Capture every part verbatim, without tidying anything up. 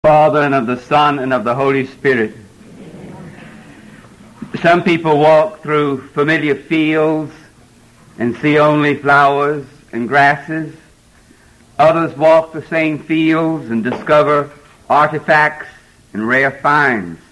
Father, and of the Son, and of the Holy Spirit. Some people walk through familiar fields and see only flowers and grasses. Others walk the same fields and discover artifacts and rare finds.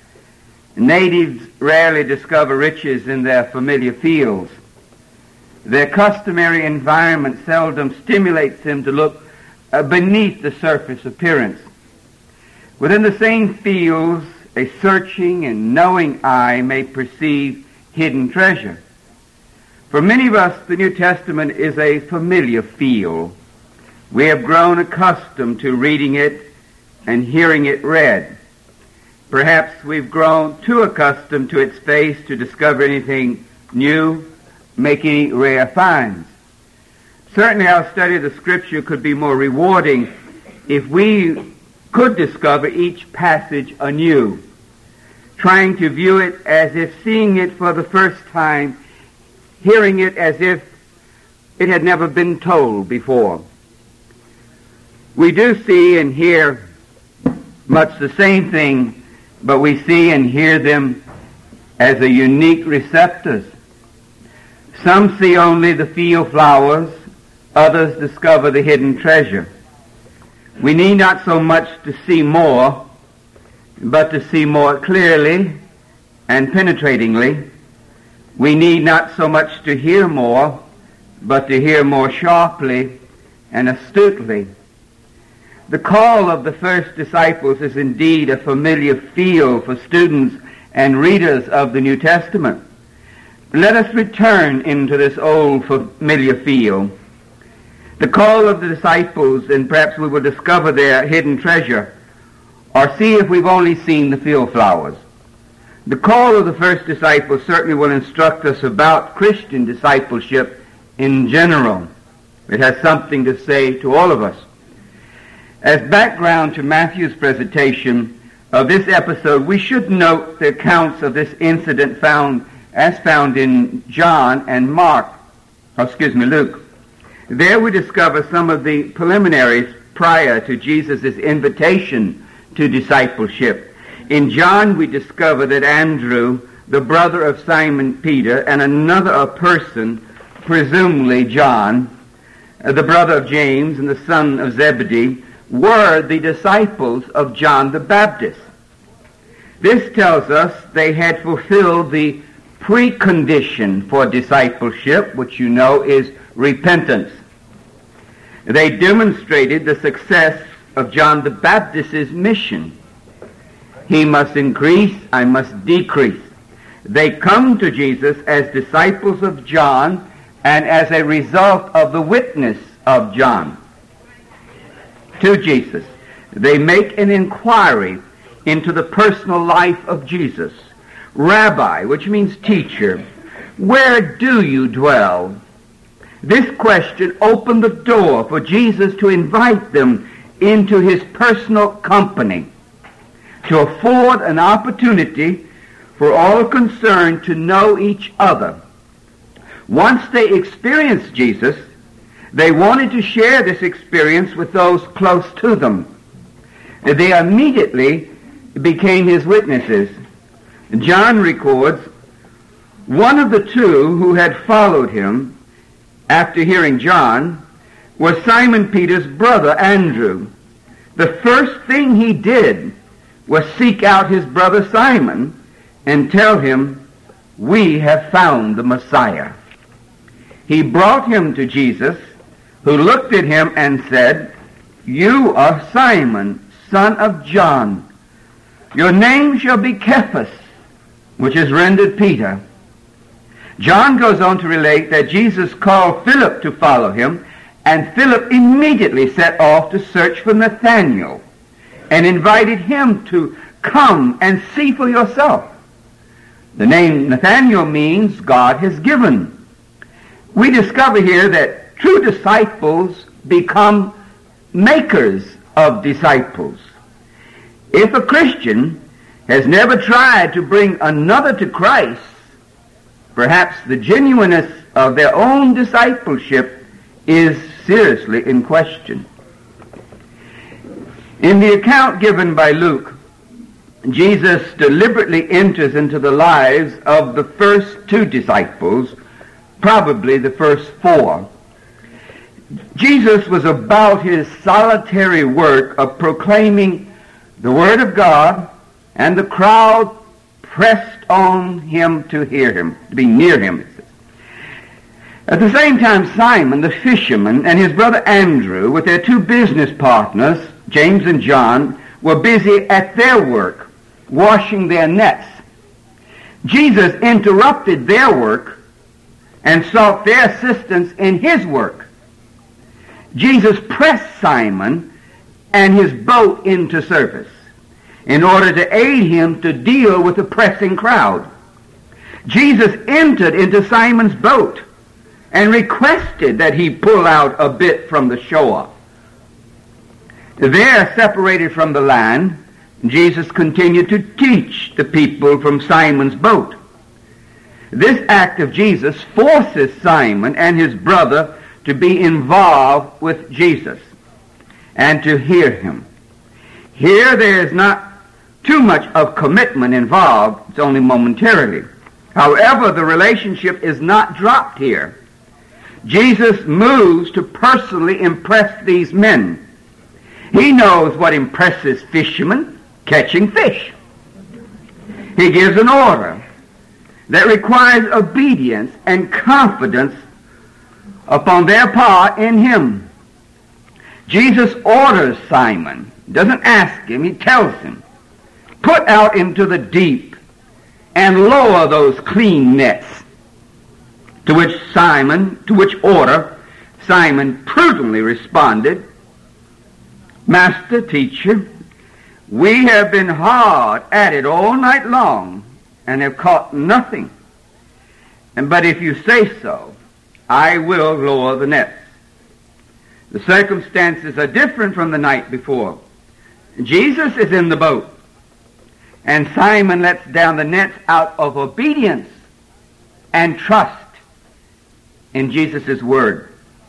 Natives rarely discover riches in their familiar fields. Their customary environment seldom stimulates them to look uh, beneath the surface appearance. Within the same fields, a searching and knowing eye may perceive hidden treasure. For many of us, the New Testament is a familiar field. We have grown accustomed to reading it and hearing it read. Perhaps we've grown too accustomed to its face to discover anything new, make any rare finds. Certainly our study of the Scripture could be more rewarding if we could discover each passage anew, trying to view it as if seeing it for the first time, hearing it as if it had never been told before. We do see and hear much the same thing, but we see and hear them as a unique receptors. Some see only the field flowers, others discover the hidden treasure. We need not so much to see more, but to see more clearly and penetratingly. We need not so much to hear more, but to hear more sharply and astutely. The call of the first disciples is indeed a familiar field for students and readers of the New Testament. Let us return into this old familiar field. The call of the disciples, and perhaps we will discover their hidden treasure, or see if we've only seen the field flowers. The call of the first disciples certainly will instruct us about Christian discipleship in general. It has something to say to all of us. As background to Matthew's presentation of this episode, we should note the accounts of this incident found as found in John and Mark, oh, excuse me, Luke. There we discover some of the preliminaries prior to Jesus' invitation to discipleship. In John, we discover that Andrew, the brother of Simon Peter, and another person, presumably John, the brother of James and the son of Zebedee, were the disciples of John the Baptist. This tells us they had fulfilled the precondition for discipleship, which you know is repentance. They demonstrated the success of John the Baptist's mission. He must increase, I must decrease. They come to Jesus as disciples of John and as a result of the witness of John to Jesus. They make an inquiry into the personal life of Jesus. Rabbi, which means teacher, where do you dwell? This question opened the door for Jesus to invite them into his personal company, to afford an opportunity for all concerned to know each other. Once they experienced Jesus, they wanted to share this experience with those close to them. They immediately became his witnesses. John records, one of the two who had followed him after hearing John was Simon Peter's brother Andrew. The first thing he did was seek out his brother Simon and tell him, we have found the Messiah. He brought him to Jesus, who looked at him and said, you are Simon, son of John. Your name shall be Cephas, which is rendered Peter. John goes on to relate that Jesus called Philip to follow him, and Philip immediately set off to search for Nathanael and invited him to come and see for yourself. The name Nathanael means God has given. We discover here that true disciples become makers of disciples. If a Christian has never tried to bring another to Christ, perhaps the genuineness of their own discipleship is seriously in question. In the account given by Luke, Jesus deliberately enters into the lives of the first two disciples, probably the first four. Jesus was about his solitary work of proclaiming the Word of God, and the crowd pressed on him to hear him, to be near him. At the same time, Simon the fisherman and his brother Andrew, with their two business partners, James and John, were busy at their work, washing their nets. Jesus interrupted their work and sought their assistance in his work. Jesus pressed Simon and his boat into service in order to aid him to deal with the pressing crowd. Jesus entered into Simon's boat and requested that he pull out a bit from the shore. There, separated from the land, Jesus continued to teach the people from Simon's boat. This act of Jesus forces Simon and his brother to be involved with Jesus and to hear him. Here there is not too much of commitment involved, it's only momentarily. However, the relationship is not dropped here. Jesus moves to personally impress these men. He knows what impresses fishermen, catching fish. He gives an order that requires obedience and confidence upon their part in him. Jesus orders Simon, doesn't ask him, he tells him, put out into the deep and lower those clean nets. To which Simon, to which order Simon prudently responded, Master, teacher, we have been hard at it all night long and have caught nothing. And but if you say so, I will lower the nets. The circumstances are different from the night before. Jesus is in the boat, and Simon lets down the nets out of obedience and trust in Jesus' word.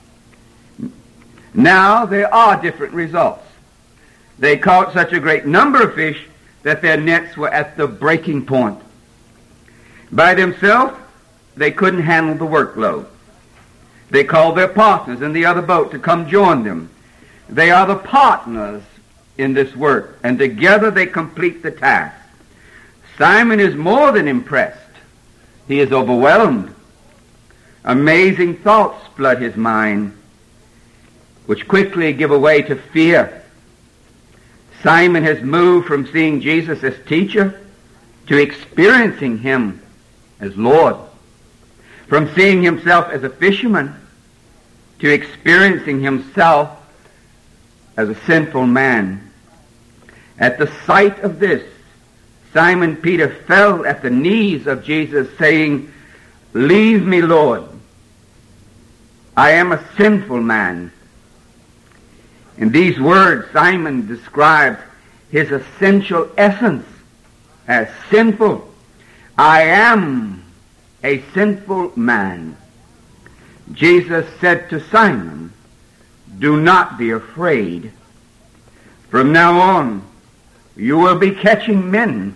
Now there are different results. They caught such a great number of fish that their nets were at the breaking point. By themselves, they couldn't handle the workload. They called their partners in the other boat to come join them. They are the partners in this work, and together they complete the task. Simon is more than impressed. He is overwhelmed. Amazing thoughts flood his mind, which quickly give way to fear. Simon has moved from seeing Jesus as teacher to experiencing him as Lord. From seeing himself as a fisherman to experiencing himself as a sinful man. At the sight of this, Simon Peter fell at the knees of Jesus, saying, "Leave me, Lord. I am a sinful man." In these words, Simon describes his essential essence as sinful. I am a sinful man. Jesus said to Simon, "Do not be afraid. From now on, you will be catching men."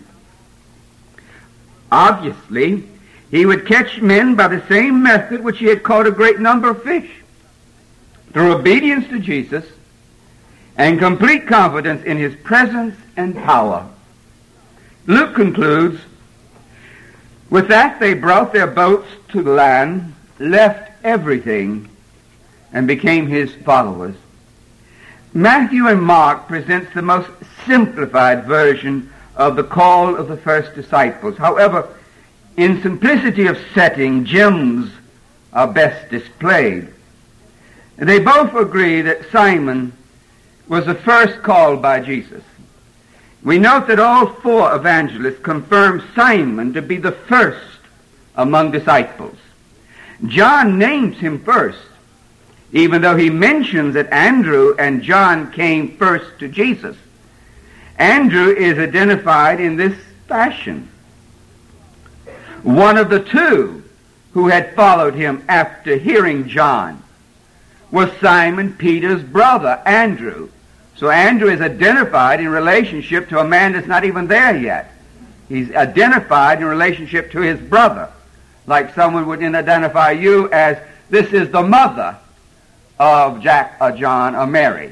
Obviously, he would catch men by the same method which he had caught a great number of fish, through obedience to Jesus and complete confidence in his presence and power. Luke concludes, with that they brought their boats to the land, left everything, and became his followers. Matthew and Mark presents the most simplified version of the call of the first disciples. However, in simplicity of setting, gems are best displayed. They both agree that Simon was the first called by Jesus. We note that all four evangelists confirm Simon to be the first among disciples. John names him first, even though he mentions that Andrew and John came first to Jesus. Andrew is identified in this fashion. One of the two who had followed him after hearing John was Simon Peter's brother, Andrew, So Andrew is identified in relationship to a man that's not even there yet. He's identified in relationship to his brother, like someone would identify you as, this is the mother of Jack or John or Mary.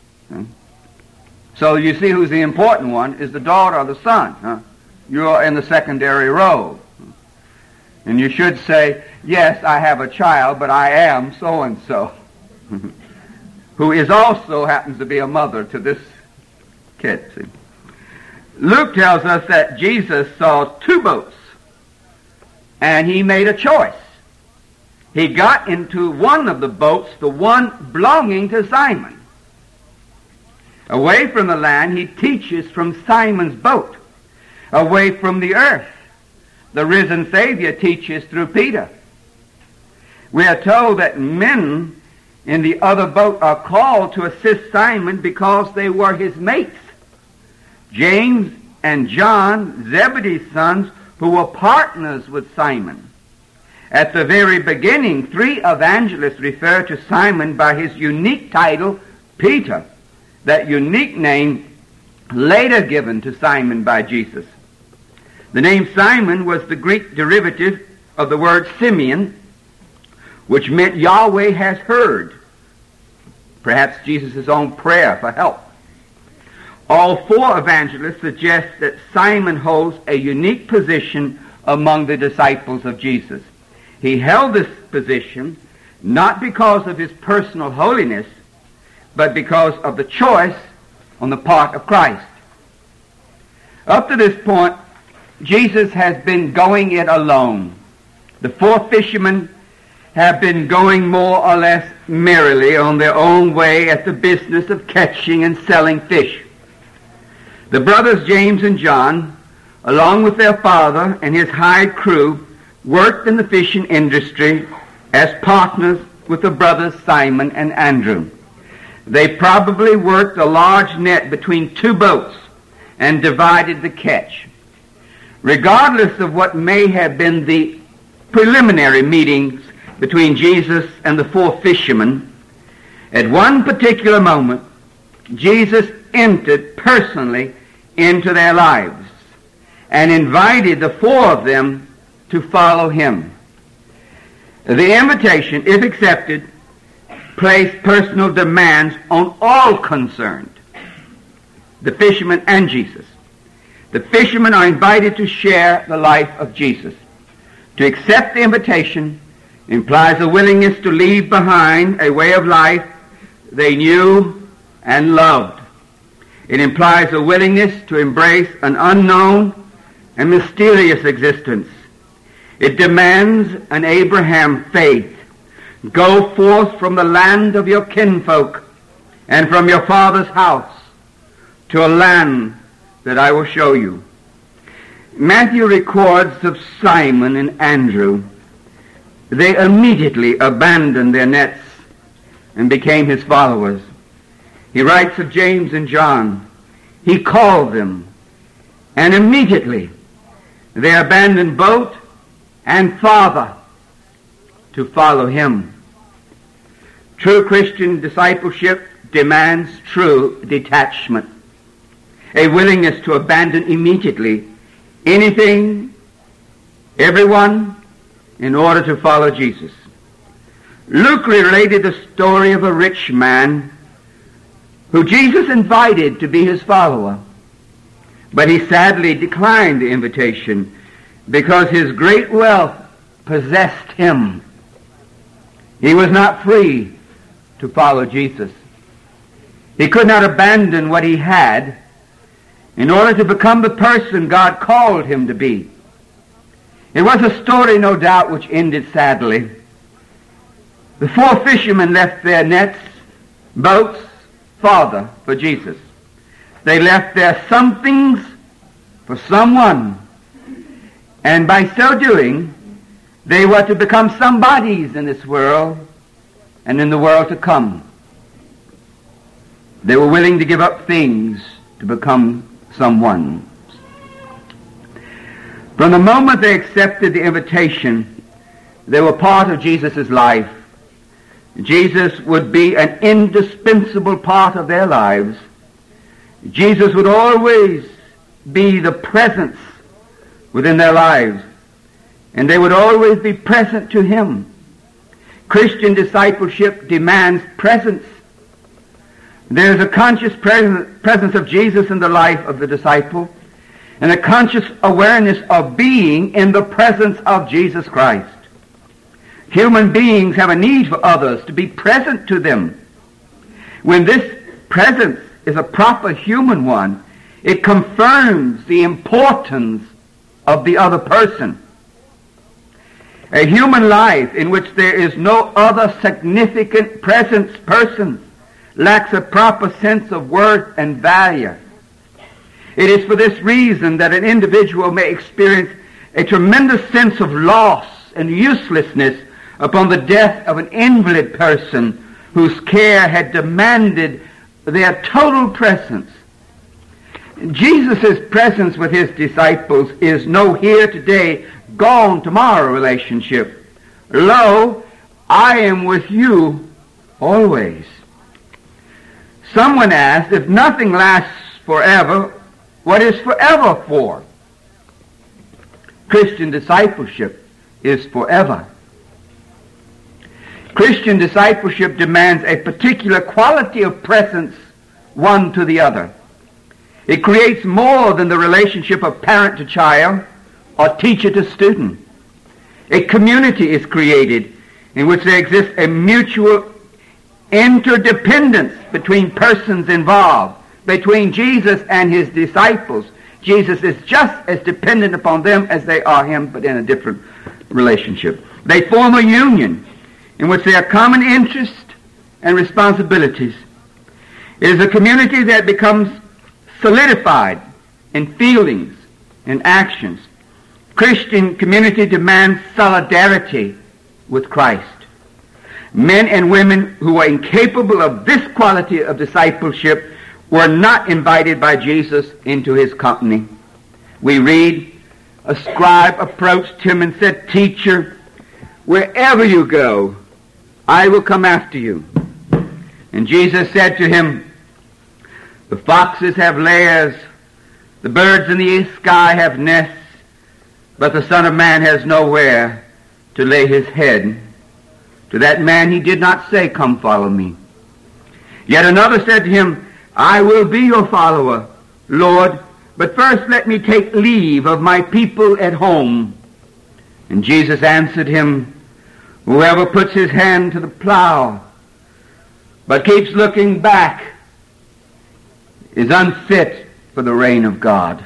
So you see who's the important one is the daughter or the son. Huh? You're in the secondary role. And you should say, yes, I have a child, but I am so-and-so, who is also happens to be a mother to this kid. See? Luke tells us that Jesus saw two boats, and he made a choice. He got into one of the boats, the one belonging to Simon. Away from the land, he teaches from Simon's boat. Away from the earth, the risen Savior teaches through Peter. We are told that men in the other boat are called to assist Simon because they were his mates. James and John, Zebedee's sons, who were partners with Simon. At the very beginning, three evangelists refer to Simon by his unique title, Peter, that unique name later given to Simon by Jesus. The name Simon was the Greek derivative of the word Simeon, which meant Yahweh has heard. Perhaps Jesus' own prayer for help. All four evangelists suggest that Simon holds a unique position among the disciples of Jesus. He held this position not because of his personal holiness, but because of the choice on the part of Christ. Up to this point, Jesus has been going it alone. The four fishermen have been going more or less merrily on their own way at the business of catching and selling fish. The brothers James and John, along with their father and his hired crew, worked in the fishing industry as partners with the brothers Simon and Andrew. They probably worked a large net between two boats and divided the catch. Regardless of what may have been the preliminary meetings between Jesus and the four fishermen, at one particular moment, Jesus entered personally into their lives and invited the four of them to follow him. The invitation, if accepted, placed personal demands on all concerned, the fishermen and Jesus. The fishermen are invited to share the life of Jesus. To accept the invitation implies a willingness to leave behind a way of life they knew and loved. It implies a willingness to embrace an unknown and mysterious existence. It demands an Abraham faith. Go forth from the land of your kinfolk and from your father's house to a land that I will show you. Matthew records of Simon and Andrew. They immediately abandoned their nets and became his followers. He writes of James and John. He called them, and immediately they abandoned boat and father to follow him. True Christian discipleship demands true detachment, a willingness to abandon immediately anything, everyone, in order to follow Jesus. Luke related the story of a rich man who Jesus invited to be his follower, but he sadly declined the invitation because his great wealth possessed him. He was not free to follow Jesus. He could not abandon what he had in order to become the person God called him to be. It was a story, no doubt, which ended sadly. The four fishermen left their nets, boats, father for Jesus. They left their somethings for someone. And by so doing, they were to become somebodies in this world and in the world to come. They were willing to give up things to become someone. From the moment they accepted the invitation, they were part of Jesus' life. Jesus would be an indispensable part of their lives Jesus would always be the presence within their lives, and they would always be present to him. Christian discipleship demands presence. There is a conscious presence of Jesus in the life of the disciple, and a conscious awareness of being in the presence of Jesus Christ. Human beings have a need for others to be present to them. When this presence is a proper human one, it confirms the importance of the other person. A human life in which there is no other significant presence person lacks a proper sense of worth and value. It is for this reason that an individual may experience a tremendous sense of loss and uselessness upon the death of an invalid person whose care had demanded their total presence. Jesus' presence with his disciples is no here today, gone tomorrow relationship. Lo, I am with you always. Someone asked, if nothing lasts forever, what is forever for? Christian discipleship is forever. Christian discipleship demands a particular quality of presence one to the other. It creates more than the relationship of parent to child or teacher to student. A community is created in which there exists a mutual interdependence between persons involved, between Jesus and his disciples. Jesus is just as dependent upon them as they are him, but in a different relationship. They form a union in which there are common interests and responsibilities. It is a community that becomes solidified in feelings and actions. Christian community demands solidarity with Christ. Men and women who were incapable of this quality of discipleship were not invited by Jesus into his company. We read, a scribe approached him and said, Teacher, wherever you go, I will come after you. And Jesus said to him, the foxes have lairs, the birds in the sky have nests, but the Son of Man has nowhere to lay his head. To that man he did not say, Come follow me. Yet another said to him, I will be your follower, Lord, but first let me take leave of my people at home. And Jesus answered him, Whoever puts his hand to the plow but keeps looking back is unfit for the reign of God.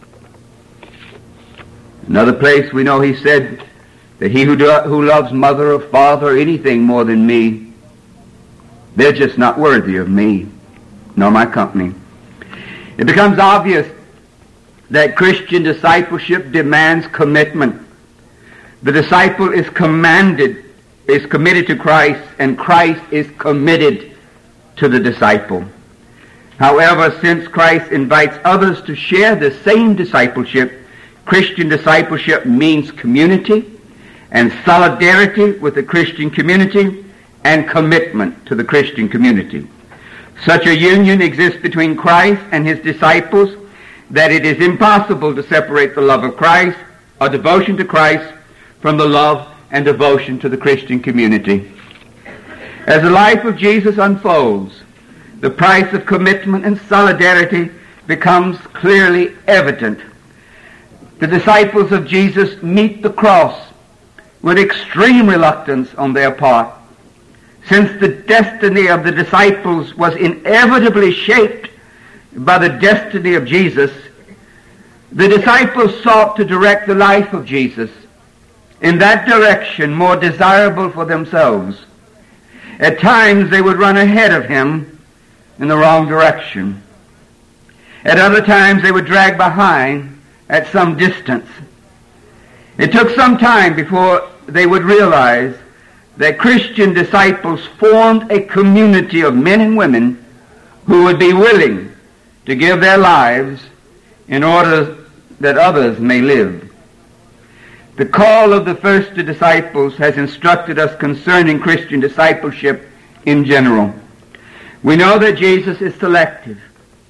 Another place we know he said that he who, do, who loves mother or father or anything more than me, they're just not worthy of me nor my company. It becomes obvious that Christian discipleship demands commitment. The disciple is commanded, is committed to Christ, and Christ is committed to the disciple. However, since Christ invites others to share the same discipleship, Christian discipleship means community and solidarity with the Christian community and commitment to the Christian community. Such a union exists between Christ and his disciples that it is impossible to separate the love of Christ or devotion to Christ from the love and devotion to the Christian community. As the life of Jesus unfolds, the price of commitment and solidarity becomes clearly evident. The disciples of Jesus meet the cross with extreme reluctance on their part. Since the destiny of the disciples was inevitably shaped by the destiny of Jesus, the disciples sought to direct the life of Jesus in that direction more desirable for themselves. At times they would run ahead of him in the wrong direction. At other times they would drag behind at some distance. It took some time before they would realize that Christian disciples formed a community of men and women who would be willing to give their lives in order that others may live. The call of the first disciples has instructed us concerning Christian discipleship in general. We know that Jesus is selective.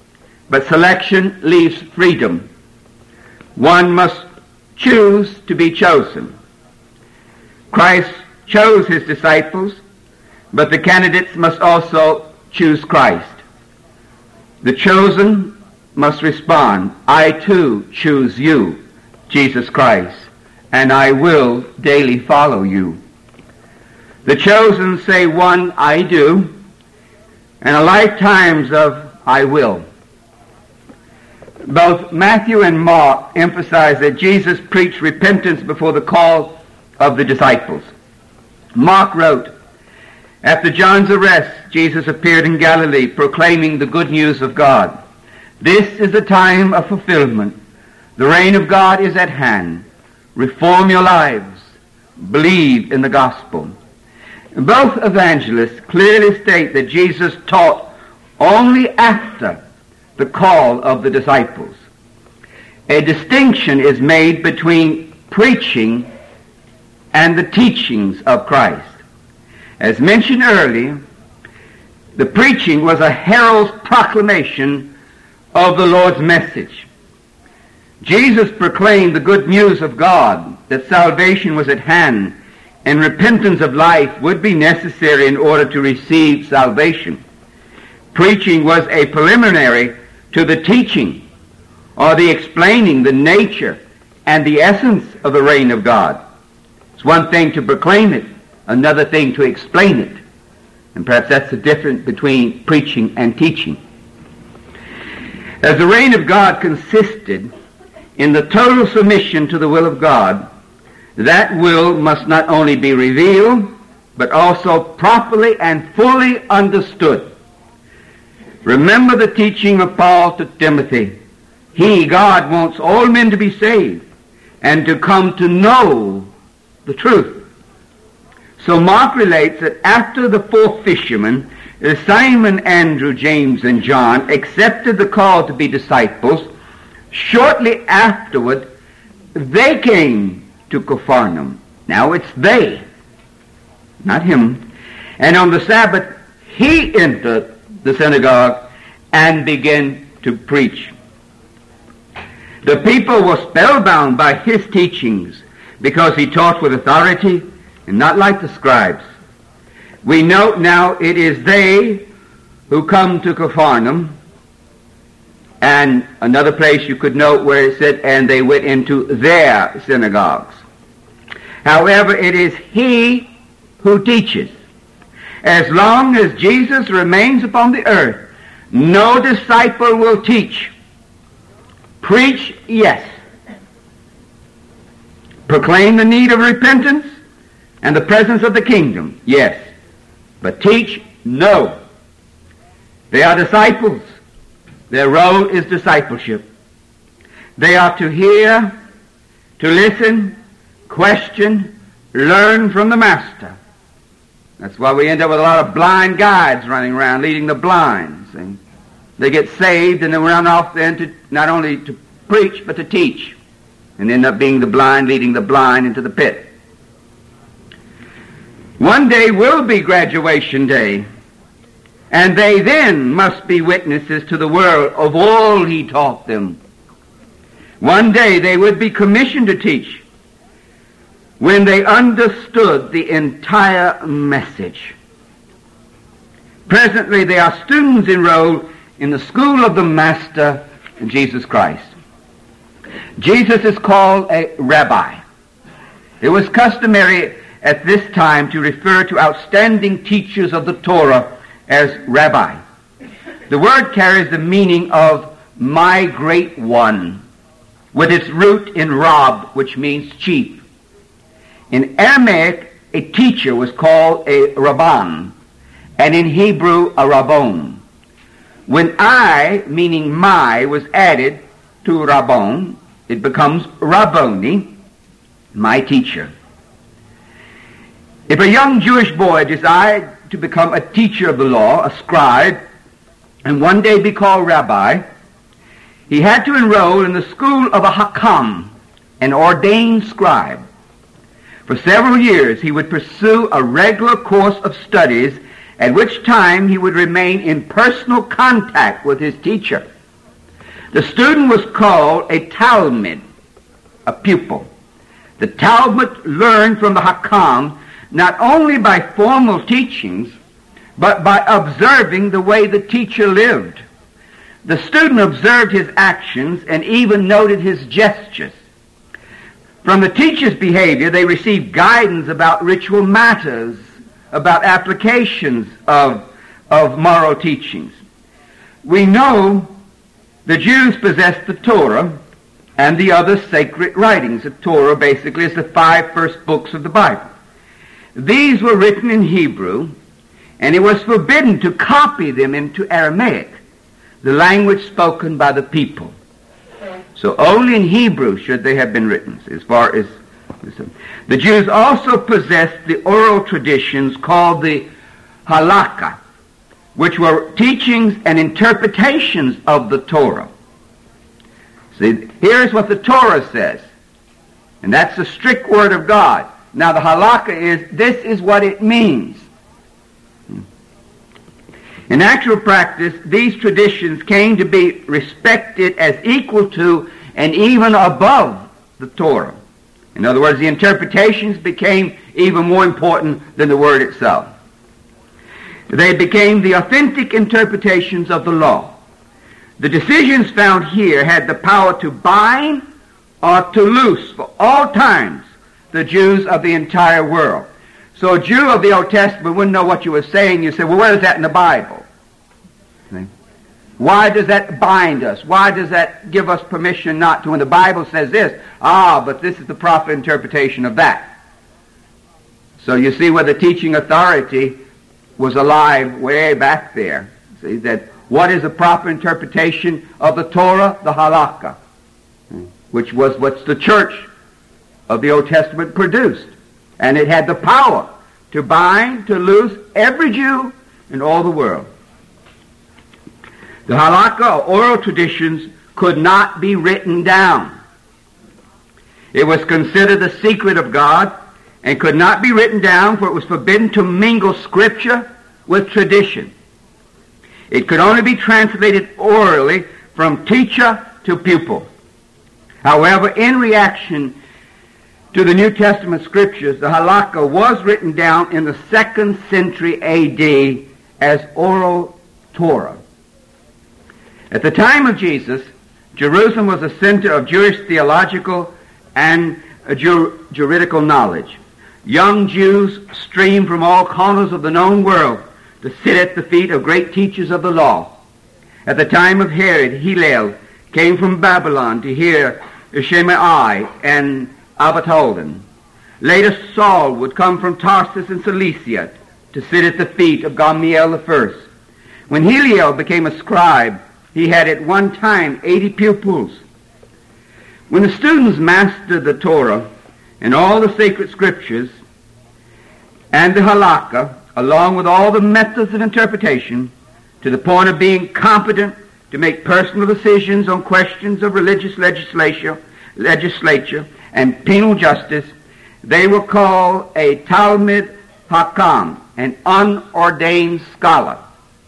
but selection leaves freedom. One must choose to be chosen. Christ chose his disciples, but the candidates must also choose Christ. The chosen must respond, I too choose you, Jesus Christ, and I will daily follow you. The chosen say one, I do, and a lifetimes of I will. Both Matthew and Mark emphasize that Jesus preached repentance before the call of the disciples. Mark wrote, after John's arrest, Jesus appeared in Galilee proclaiming the good news of God. This is the time of fulfillment. The reign of God is at hand. Reform your lives. Believe in the gospel. Both evangelists clearly state that Jesus taught only after the call of the disciples. A distinction is made between preaching and the teachings of Christ. As mentioned earlier, the preaching was a herald's proclamation of the Lord's message. Jesus proclaimed the good news of God, that salvation was at hand, and repentance of life would be necessary in order to receive salvation. Preaching was a preliminary to the teaching, or the explaining the nature and the essence of the reign of God. It's one thing to proclaim it, another thing to explain it. And perhaps that's the difference between preaching and teaching. As the reign of God consisted in the total submission to the will of God, that will must not only be revealed, but also properly and fully understood. Remember the teaching of Paul to Timothy. He, God, wants all men to be saved and to come to know the truth. So Mark relates that after the four fishermen, Simon, Andrew, James, and John, accepted the call to be disciples, shortly afterward, they came to Capernaum. Now it's they, not him. And on the Sabbath, he entered the synagogue and began to preach. The people were spellbound by his teachings because he taught with authority and not like the scribes. We note now it is they who come to Capernaum, and another place you could note where it said, and they went into their synagogues. However, it is he who teaches. As long as Jesus remains upon the earth, no disciple will teach. Preach, yes. Proclaim the need of repentance and the presence of the kingdom, yes. But teach, no. They are disciples. Their role is discipleship. They are to hear, to listen, question, learn from the Master. That's why we end up with a lot of blind guides running around leading the blind. See? They get saved and then run off then to not only to preach but to teach, and end up being the blind leading the blind into the pit. One day will be graduation day, and they then must be witnesses to the world of all he taught them. One day they would be commissioned to teach when they understood the entire message. Presently they are students enrolled in the school of the Master, Jesus Christ. Jesus is called a rabbi. It was customary at this time to refer to outstanding teachers of the Torah as rabbi. The word carries the meaning of my great one, with its root in rab, which means chief. In Aramaic, a teacher was called a rabban, and in Hebrew, a rabbon. When I, meaning my, was added to rabbon, it becomes rabboni, my teacher. If a young Jewish boy desired to become a teacher of the law, a scribe, and one day be called rabbi, he had to enroll in the school of a hakam, an ordained scribe. For several years he would pursue a regular course of studies, at which time he would remain in personal contact with his teacher. The student was called a Talmid, a pupil. The Talmud learned from the Hakam not only by formal teachings, but by observing the way the teacher lived. The student observed his actions and even noted his gestures. From the teacher's behavior, they received guidance about ritual matters, about applications of, of moral teachings. We know the Jews possessed the Torah and the other sacred writings. The Torah basically is the five first books of the Bible. These were written in Hebrew, and it was forbidden to copy them into Aramaic, the language spoken by the people. So only in Hebrew should they have been written, as far as... The Jews also possessed the oral traditions called the halakha, which were teachings and interpretations of the Torah. See, here's what the Torah says, and that's the strict word of God. Now the halakha is, this is what it means. In actual practice, these traditions came to be respected as equal to and even above the Torah. In other words, the interpretations became even more important than the word itself. They became the authentic interpretations of the law. The decisions found here had the power to bind or to loose for all times the Jews of the entire world. So a Jew of the Old Testament wouldn't know what you were saying. You say, well, where is that in the Bible? See? Why does that bind us? Why does that give us permission not to? When the Bible says this, ah, but this is the proper interpretation of that. So you see where the teaching authority was alive way back there. See, that what is the proper interpretation of the Torah? The halakha, which was what the church of the Old Testament produced. And it had the power to bind, to loose every Jew in all the world. The halakha, or oral traditions, could not be written down. It was considered the secret of God and could not be written down, for it was forbidden to mingle scripture with tradition. It could only be translated orally from teacher to pupil. However, in reaction to the New Testament scriptures, the halakha was written down in the second century A D as oral Torah. At the time of Jesus, Jerusalem was a center of Jewish theological and ju- juridical knowledge. Young Jews streamed from all corners of the known world to sit at the feet of great teachers of the law. At the time of Herod, Hillel came from Babylon to hear Shammai and Abaddon. Later, Saul would come from Tarsus in Cilicia to sit at the feet of Gamaliel the First. When Hillel became a scribe, he had at one time eighty pupils. When the students mastered the Torah and all the sacred scriptures and the halakha, along with all the methods of interpretation, to the point of being competent to make personal decisions on questions of religious legislature, legislature and penal justice, they were called a Talmid Hakam, an unordained scholar.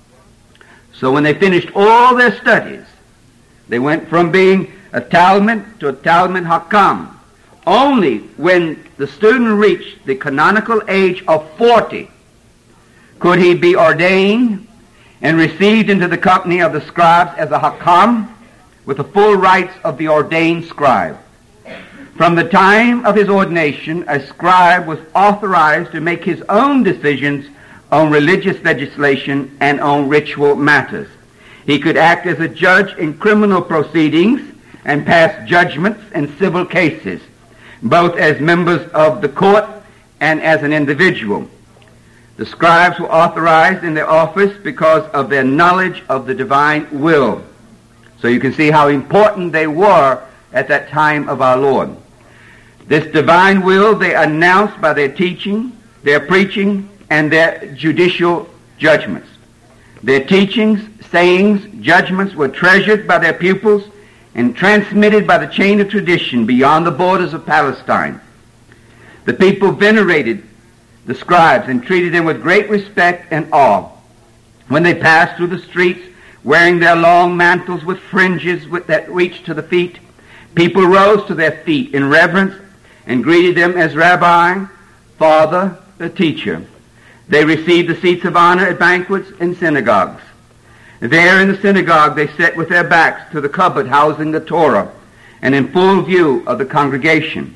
So when they finished all their studies, they went from being a Talmid to a Talmid Hakam. Only when the student reached the canonical age of forty could he be ordained and received into the company of the scribes as a Hakam with the full rights of the ordained scribe. From the time of his ordination, a scribe was authorized to make his own decisions on religious legislation and on ritual matters. He could act as a judge in criminal proceedings and pass judgments in civil cases, both as members of the court and as an individual. The scribes were authorized in their office because of their knowledge of the divine will. So you can see how important they were at that time of our Lord. This divine will they announced by their teaching, their preaching, and their judicial judgments. Their teachings, sayings, judgments were treasured by their pupils and transmitted by the chain of tradition beyond the borders of Palestine. The people venerated the scribes and treated them with great respect and awe. When they passed through the streets wearing their long mantles with fringes with, that reached to the feet. People rose to their feet in reverence and greeted them as Rabbi, Father, the teacher. They received the seats of honor at banquets and synagogues. There in the synagogue they sat with their backs to the cupboard housing the Torah and in full view of the congregation.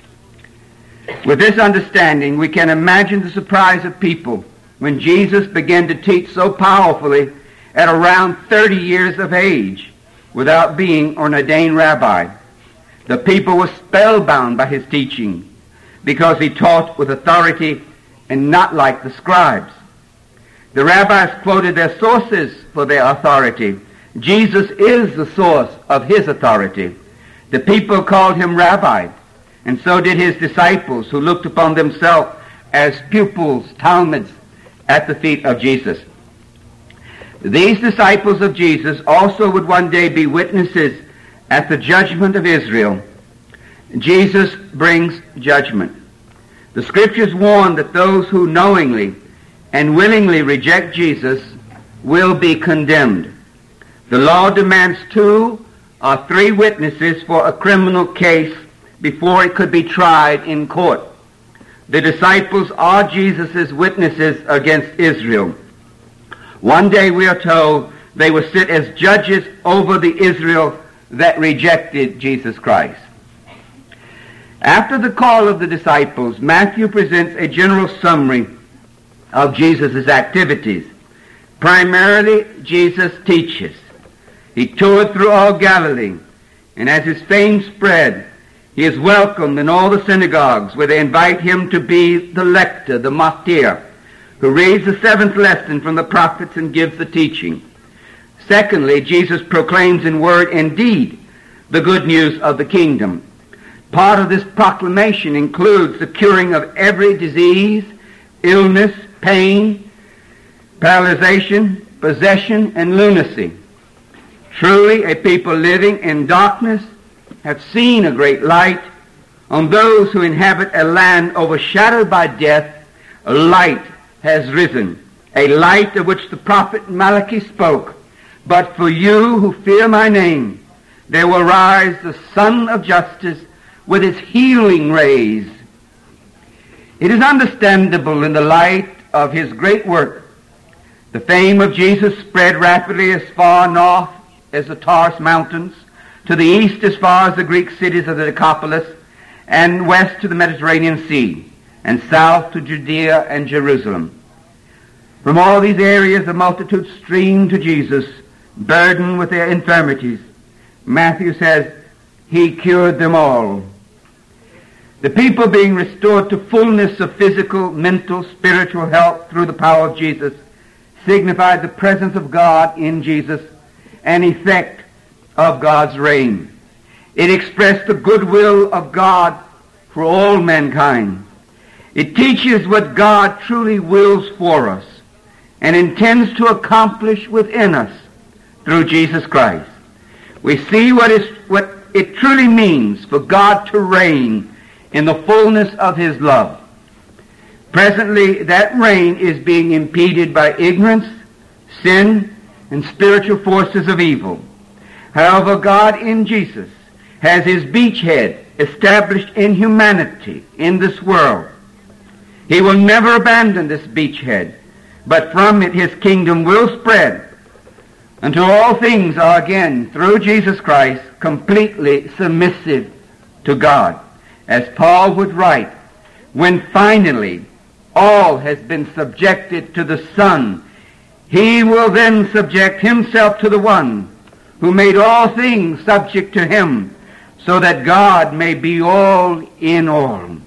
With this understanding, we can imagine the surprise of people when Jesus began to teach so powerfully at around thirty years of age without being an ordained rabbi. The people were spellbound by his teaching because he taught with authority and not like the scribes. The rabbis quoted their sources for their authority. Jesus is the source of his authority. The people called him rabbi, and so did his disciples, who looked upon themselves as pupils, talmids, at the feet of Jesus. These disciples of Jesus also would one day be witnesses at the judgment of Israel. Jesus brings judgment. The Scriptures warn that those who knowingly and willingly reject Jesus will be condemned. The law demands two or three witnesses for a criminal case before it could be tried in court. The disciples are Jesus' witnesses against Israel. One day, we are told, they will sit as judges over the Israel that rejected Jesus Christ. After the call of the disciples, Matthew presents a general summary of Jesus' activities. Primarily, Jesus teaches. He toured through all Galilee, and as his fame spread, he is welcomed in all the synagogues where they invite him to be the lector, the maftir, who reads the seventh lesson from the prophets and gives the teaching. Secondly, Jesus proclaims in word and deed the good news of the kingdom. Part of this proclamation includes the curing of every disease, illness, pain, paralyzation, possession, and lunacy. Truly, a people living in darkness have seen a great light. On those who inhabit a land overshadowed by death, a light has risen, a light of which the prophet Malachi spoke. But for you who fear my name, there will rise the Sun of Justice with its healing rays. It is understandable in the light of his great work. The fame of Jesus spread rapidly as far north as the Taurus Mountains, to the east as far as the Greek cities of the Decapolis, and west to the Mediterranean Sea, and south to Judea and Jerusalem. From all these areas the multitude streamed to Jesus, burdened with their infirmities. Matthew says, he cured them all. The people being restored to fullness of physical, mental, spiritual health through the power of Jesus signified the presence of God in Jesus, an effect of God's reign. It expressed the goodwill of God for all mankind. It teaches what God truly wills for us and intends to accomplish within us through Jesus Christ. We see what, is, what it truly means for God to reign in the fullness of his love. Presently, that reign is being impeded by ignorance, sin, and spiritual forces of evil. However, God in Jesus has his beachhead established in humanity, in this world. He will never abandon this beachhead, but from it his kingdom will spread until all things are again, through Jesus Christ, completely submissive to God. As Paul would write, when finally all has been subjected to the Son, he will then subject himself to the one who made all things subject to him, so that God may be all in all.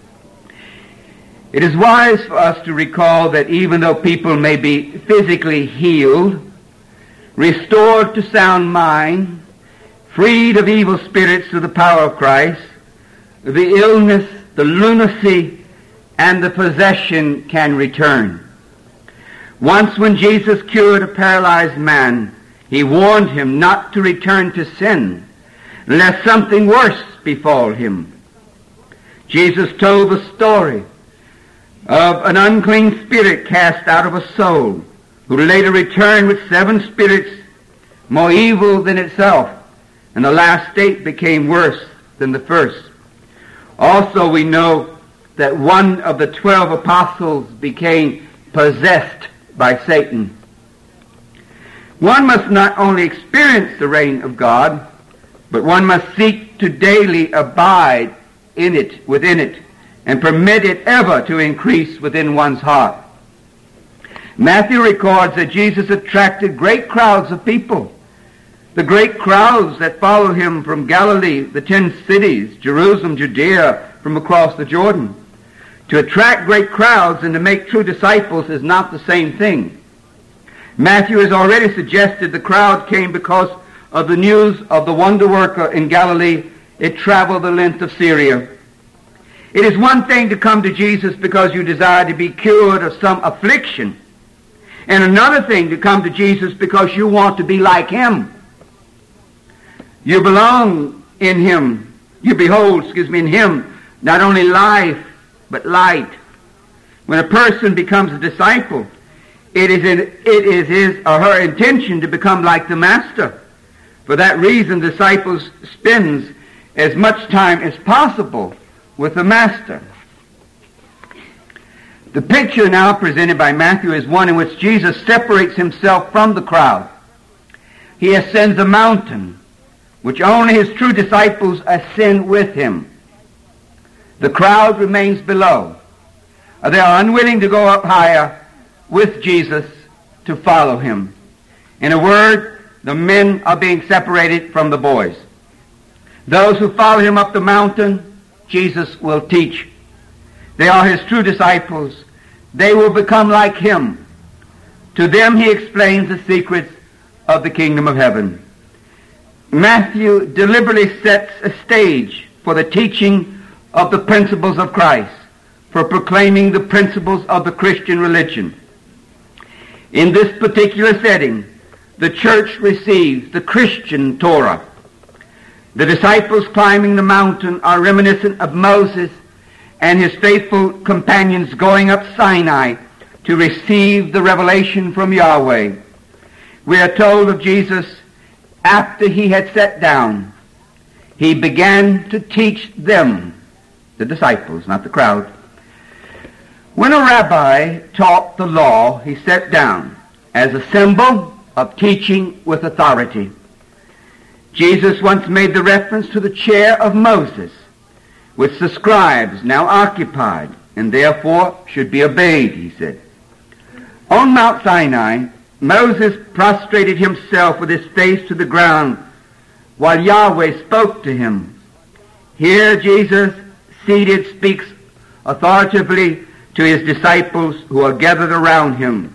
It is wise for us to recall that even though people may be physically healed, restored to sound mind, freed of evil spirits through the power of Christ, the illness, the lunacy, and the possession can return. Once when Jesus cured a paralyzed man, he warned him not to return to sin, lest something worse befall him. Jesus told the story of an unclean spirit cast out of a soul, who later returned with seven spirits more evil than itself, and the last state became worse than the first. Also we know that one of the twelve apostles became possessed by Satan. One must not only experience the reign of God, but one must seek to daily abide in it, within it, and permit it ever to increase within one's heart. Matthew records that Jesus attracted great crowds of people. The great crowds that followed him from Galilee, the ten cities, Jerusalem, Judea, from across the Jordan. To attract great crowds and to make true disciples is not the same thing. Matthew has already suggested the crowd came because of the news of the wonder worker in Galilee. It traveled the length of Syria. It is one thing to come to Jesus because you desire to be cured of some affliction, and another thing to come to Jesus because you want to be like him. You belong in him. You behold, excuse me, in him not only life, but light. When a person becomes a disciple, it is, in, it is his or her intention to become like the Master. For that reason, disciples spends as much time as possible with the Master. The picture now presented by Matthew is one in which Jesus separates himself from the crowd. He ascends a mountain, which only his true disciples ascend with him. The crowd remains below. They are unwilling to go up higher with Jesus to follow him. In a word, the men are being separated from the boys. Those who follow him up the mountain, Jesus will teach. They are his true disciples. They will become like him. To them he explains the secrets of the kingdom of heaven. Matthew deliberately sets a stage for the teaching of the principles of Christ, for proclaiming the principles of the Christian religion. In this particular setting, the church receives the Christian Torah. The disciples climbing the mountain are reminiscent of Moses and his faithful companions going up Sinai to receive the revelation from Yahweh. We are told of Jesus, after he had sat down, he began to teach them, the disciples, not the crowd. When a rabbi taught the law, he sat down as a symbol of teaching with authority. Jesus once made the reference to the chair of Moses, which the scribes now occupied, and therefore should be obeyed, he said. On Mount Sinai, Moses prostrated himself with his face to the ground while Yahweh spoke to him. Here Jesus, seated, speaks authoritatively to his disciples who are gathered around him.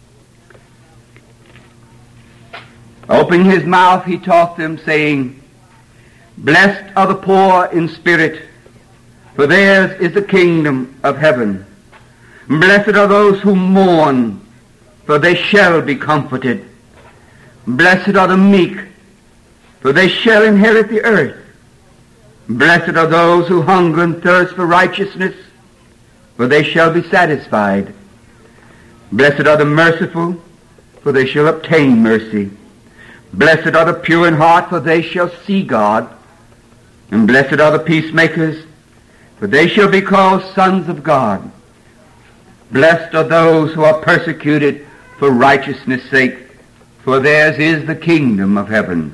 Opening his mouth, he taught them, saying, "Blessed are the poor in spirit, for theirs is the kingdom of heaven. Blessed are those who mourn, for they shall be comforted. Blessed are the meek, for they shall inherit the earth. Blessed are those who hunger and thirst for righteousness, for they shall be satisfied. Blessed are the merciful, for they shall obtain mercy. Blessed are the pure in heart, for they shall see God. And blessed are the peacemakers, for they shall be called sons of God. Blessed are those who are persecuted for righteousness' sake, for theirs is the kingdom of heaven."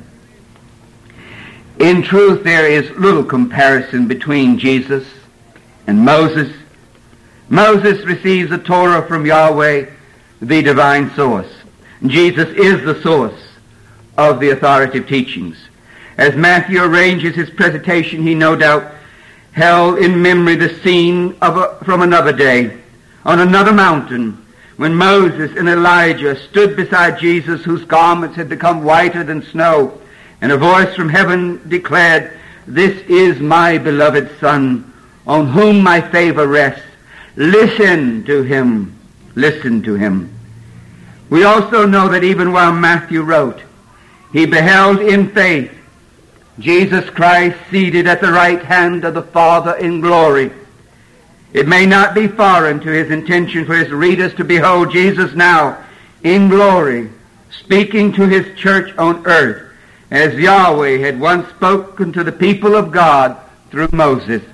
In truth, there is little comparison between Jesus and Moses. Moses receives the Torah from Yahweh, the divine source. Jesus is the source of the authoritative teachings. As Matthew arranges his presentation, he no doubt held in memory the scene of a, from another day, on another mountain, when Moses and Elijah stood beside Jesus, whose garments had become whiter than snow, and a voice from heaven declared, "This is my beloved Son, on whom my favor rests. Listen to him." Listen to him. We also know that even while Matthew wrote, he beheld in faith Jesus Christ seated at the right hand of the Father in glory. It may not be foreign to his intention for his readers to behold Jesus now in glory, speaking to his church on earth, as Yahweh had once spoken to the people of God through Moses.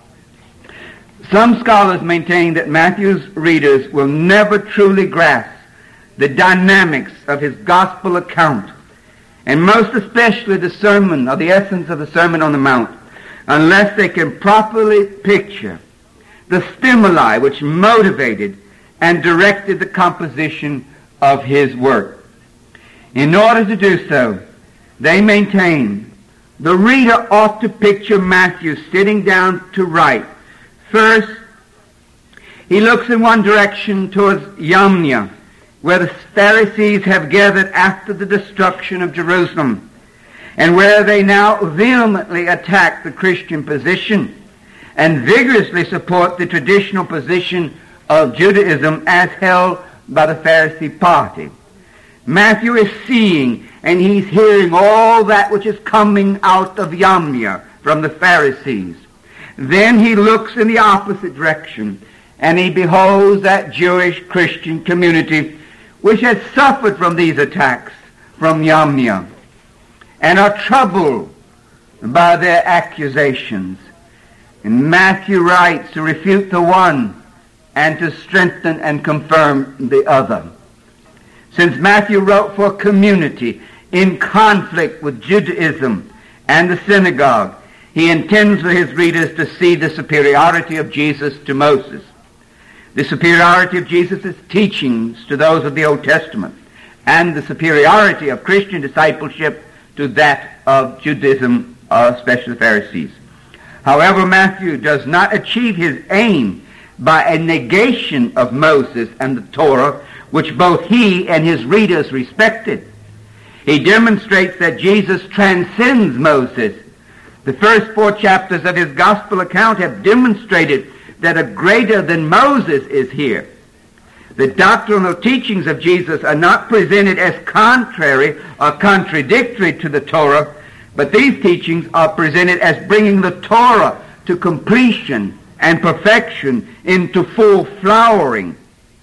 Some scholars maintain that Matthew's readers will never truly grasp the dynamics of his gospel account, and most especially the sermon, or the essence of the Sermon on the Mount, unless they can properly picture the stimuli which motivated and directed the composition of his work. In order to do so, they maintain the reader ought to picture Matthew sitting down to write. First, he looks in one direction towards Yamnia, where the Pharisees have gathered after the destruction of Jerusalem, and where they now vehemently attack the Christian position and vigorously support the traditional position of Judaism as held by the Pharisee party. Matthew is seeing and he's hearing all that which is coming out of Yamnia from the Pharisees. Then he looks in the opposite direction and he beholds that Jewish Christian community which has suffered from these attacks from Yamnia and are troubled by their accusations. And Matthew writes to refute the one and to strengthen and confirm the other. Since Matthew wrote for a community in conflict with Judaism and the synagogue, he intends for his readers to see the superiority of Jesus to Moses, the superiority of Jesus' teachings to those of the Old Testament, and the superiority of Christian discipleship to that of Judaism, especially the Pharisees. However, Matthew does not achieve his aim by a negation of Moses and the Torah, which both he and his readers respected. He demonstrates that Jesus transcends Moses. The first four chapters of his gospel account have demonstrated that a greater than Moses is here. The doctrinal teachings of Jesus are not presented as contrary or contradictory to the Torah, but these teachings are presented as bringing the Torah to completion and perfection, into full flowering.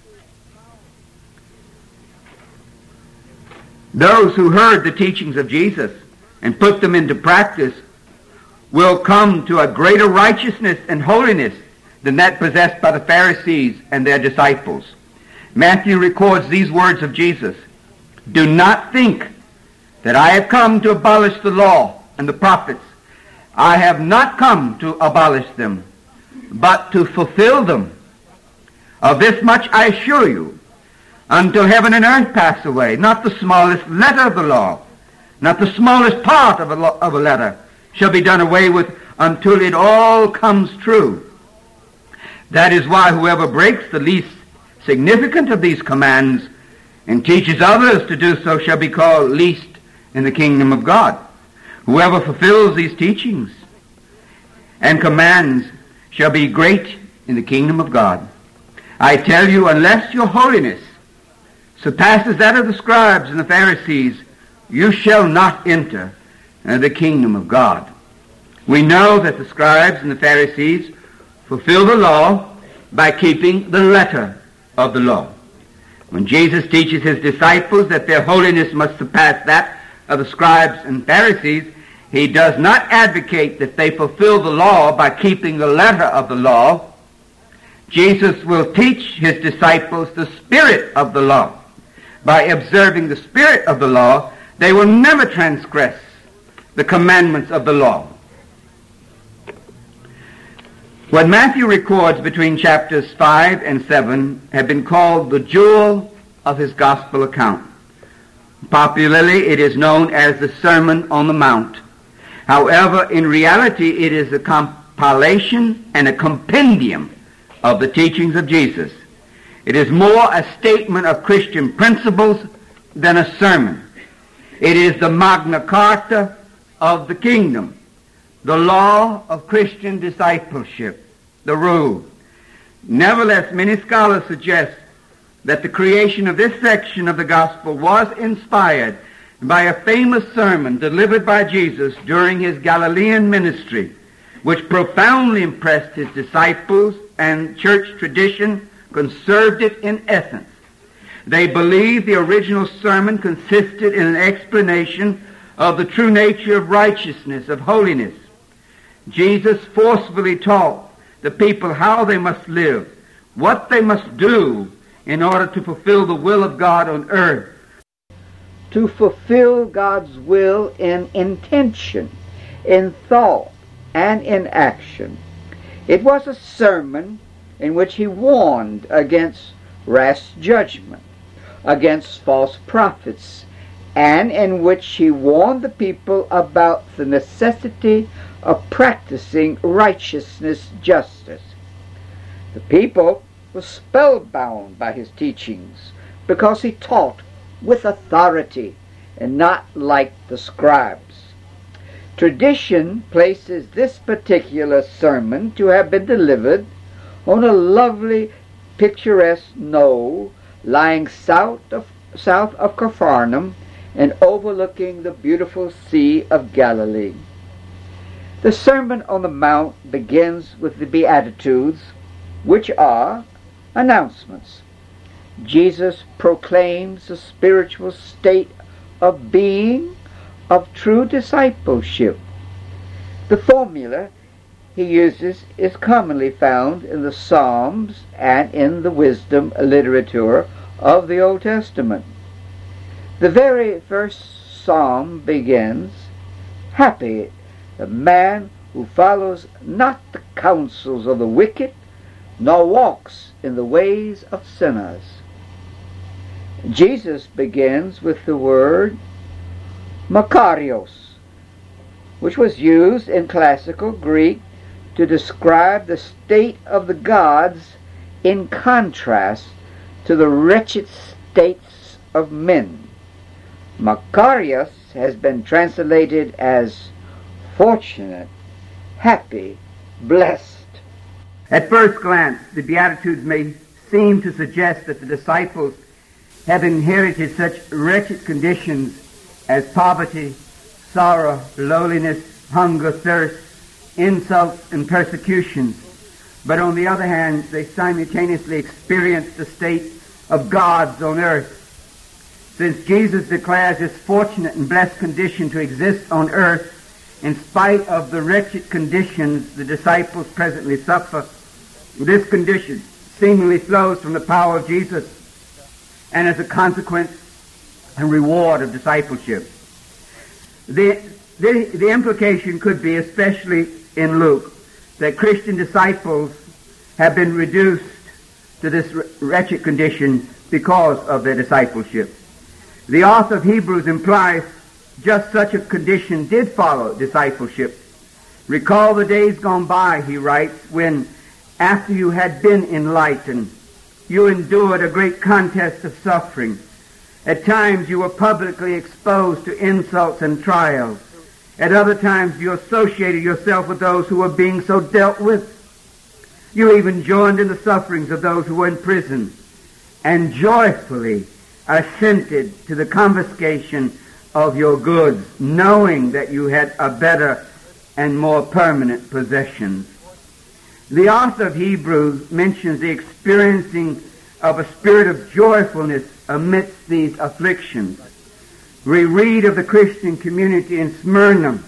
Those who heard the teachings of Jesus and put them into practice will come to a greater righteousness and holiness than that possessed by the Pharisees and their disciples. Matthew records these words of Jesus: "Do not think that I have come to abolish the law and the prophets. I have not come to abolish them, but to fulfill them. Of this much I assure you, until heaven and earth pass away, not the smallest letter of the law, not the smallest part of a, lo- of a letter shall be done away with until it all comes true. That is why whoever breaks the least significant of these commands and teaches others to do so shall be called least in the kingdom of God. Whoever fulfills these teachings and commands shall be great in the kingdom of God. I tell you, unless your holiness surpasses that of the scribes and the Pharisees, you shall not enter the kingdom of God." We know that the scribes and the Pharisees fulfill the law by keeping the letter of the law. When Jesus teaches his disciples that their holiness must surpass that of the scribes and Pharisees, he does not advocate that they fulfill the law by keeping the letter of the law. Jesus will teach his disciples the spirit of the law. By observing the spirit of the law, they will never transgress the commandments of the law. What Matthew records between chapters five and seven have been called the jewel of his gospel account. Popularly, it is known as the Sermon on the Mount. However, in reality, it is a compilation and a compendium of the teachings of Jesus. It is more a statement of Christian principles than a sermon. It is the Magna Carta of the kingdom, the law of Christian discipleship, the rule. Nevertheless, many scholars suggest that the creation of this section of the gospel was inspired by a famous sermon delivered by Jesus during his Galilean ministry, which profoundly impressed his disciples, and church tradition conserved it in essence. They believed the original sermon consisted in an explanation of the true nature of righteousness, of holiness. Jesus forcefully taught the people how they must live, what they must do in order to fulfill the will of God on earth. To fulfill God's will in intention, in thought, and in action. It was a sermon in which he warned against rash judgment, against false prophets, and in which he warned the people about the necessity of practicing righteousness, justice. The people were spellbound by his teachings because he taught with authority and not like the scribes. Tradition places this particular sermon to have been delivered on a lovely, picturesque knoll lying south of, south of Capharnaum and overlooking the beautiful Sea of Galilee. The Sermon on the Mount begins with the Beatitudes, which are announcements. Jesus proclaims the spiritual state of being of true discipleship. The formula he uses is commonly found in the Psalms and in the wisdom literature of the Old Testament. The very first psalm begins, "Happy the man who follows not the counsels of the wicked, nor walks in the ways of sinners." Jesus begins with the word Makarios, which was used in classical Greek to describe the state of the gods in contrast to the wretched states of men. Makarios has been translated as fortunate, happy, blessed. At first glance, the Beatitudes may seem to suggest that the disciples have inherited such wretched conditions as poverty, sorrow, lowliness, hunger, thirst, insults, and persecutions. But on the other hand, they simultaneously experience the state of gods on earth. Since Jesus declares his fortunate and blessed condition to exist on earth, in spite of the wretched conditions the disciples presently suffer, this condition seemingly flows from the power of Jesus and as a consequence and reward of discipleship. The, the, the implication could be, especially in Luke, that Christian disciples have been reduced to this wretched condition because of their discipleship. The author of Hebrews implies just such a condition did follow discipleship. Recall the days gone by, he writes, when, after you had been enlightened, you endured a great contest of suffering. At times you were publicly exposed to insults and trials. At other times you associated yourself with those who were being so dealt with. You even joined in the sufferings of those who were in prison, and joyfully assented to the confiscation of your goods, knowing that you had a better and more permanent possession. The author of Hebrews mentions the experiencing of a spirit of joyfulness amidst these afflictions. We read of the Christian community in Smyrna.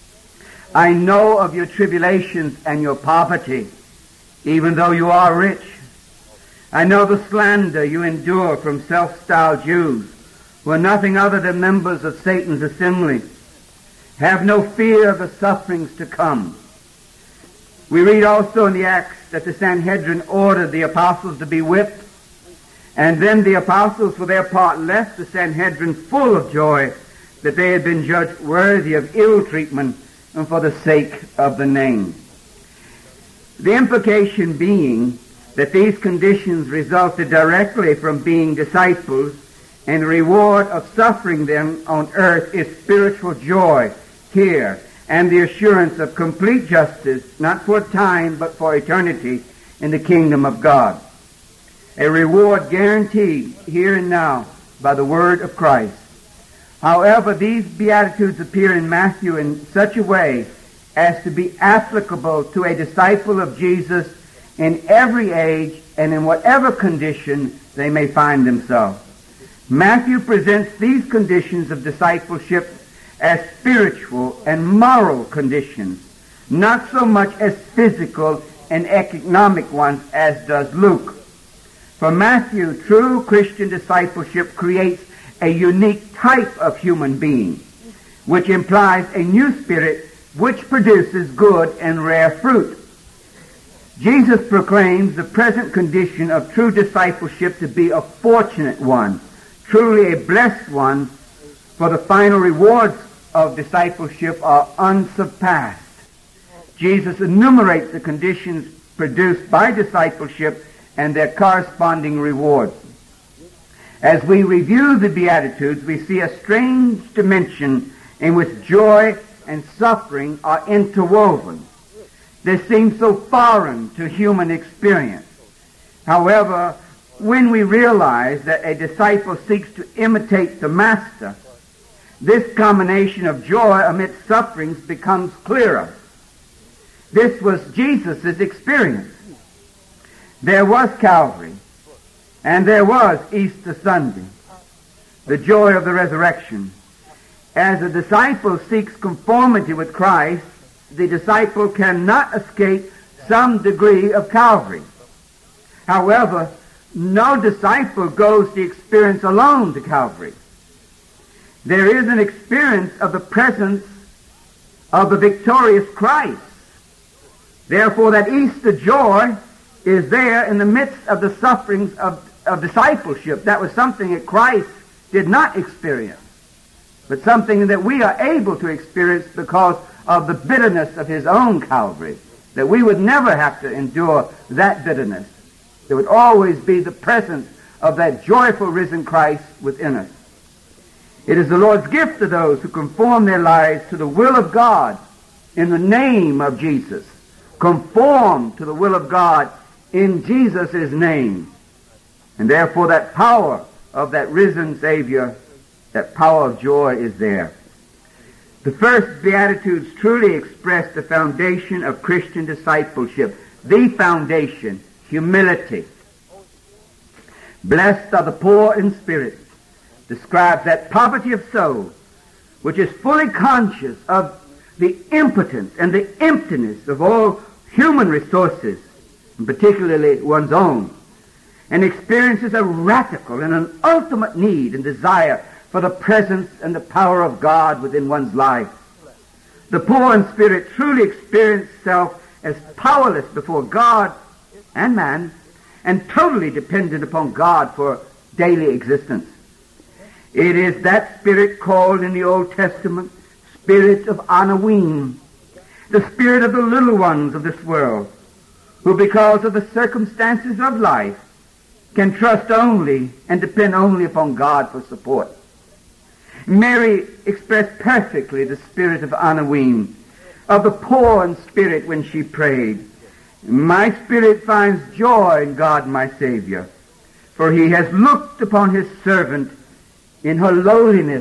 I know of your tribulations and your poverty, even though you are rich. I know the slander you endure from self-styled Jews, who are nothing other than members of Satan's assembly. Have no fear of the sufferings to come. We read also in the Acts that the Sanhedrin ordered the apostles to be whipped, and then the apostles, for their part, left the Sanhedrin full of joy that they had been judged worthy of ill treatment and for the sake of the name. The implication being that these conditions resulted directly from being disciples, and the reward of suffering them on earth is spiritual joy here, and the assurance of complete justice, not for time but for eternity, in the kingdom of God. A reward guaranteed here and now by the word of Christ. However, these Beatitudes appear in Matthew in such a way as to be applicable to a disciple of Jesus in every age and in whatever condition they may find themselves. Matthew presents these conditions of discipleship as spiritual and moral conditions, not so much as physical and economic ones as does Luke. For Matthew, true Christian discipleship creates a unique type of human being, which implies a new spirit which produces good and rare fruit. Jesus proclaims the present condition of true discipleship to be a fortunate one, truly a blessed one, for the final rewards of discipleship are unsurpassed. Jesus enumerates the conditions produced by discipleship and their corresponding rewards. As we review the Beatitudes, we see a strange dimension in which joy and suffering are interwoven. This seems so foreign to human experience. However, when we realize that a disciple seeks to imitate the Master, this combination of joy amidst sufferings becomes clearer. This was Jesus' experience. There was Calvary, and there was Easter Sunday, the joy of the resurrection. As a disciple seeks conformity with Christ, the disciple cannot escape some degree of Calvary. However, no disciple goes the experience alone to Calvary. There is an experience of the presence of the victorious Christ. Therefore, that Easter joy is there in the midst of the sufferings of, of discipleship. That was something that Christ did not experience, but something that we are able to experience because of the bitterness of his own Calvary, that we would never have to endure that bitterness. There would always be the presence of that joyful risen Christ within us. It is the Lord's gift to those who conform their lives to the will of God in the name of Jesus. Conform to the will of God in Jesus' name. And therefore that power of that risen Savior, that power of joy is there. The first Beatitudes truly express the foundation of Christian discipleship. The foundation, humility. Blessed are the poor in spirit, describes that poverty of soul which is fully conscious of the impotence and the emptiness of all human resources, and particularly one's own, and experiences a radical and an ultimate need and desire for the presence and the power of God within one's life. The poor in spirit truly experience self as powerless before God and man, and totally dependent upon God for daily existence. It is that spirit called in the Old Testament spirit of Anawim, the spirit of the little ones of this world, who because of the circumstances of life can trust only and depend only upon God for support. Mary expressed perfectly the spirit of Anawim, of the poor in spirit when she prayed, "My spirit finds joy in God my Savior, for he has looked upon his servant in her lowliness.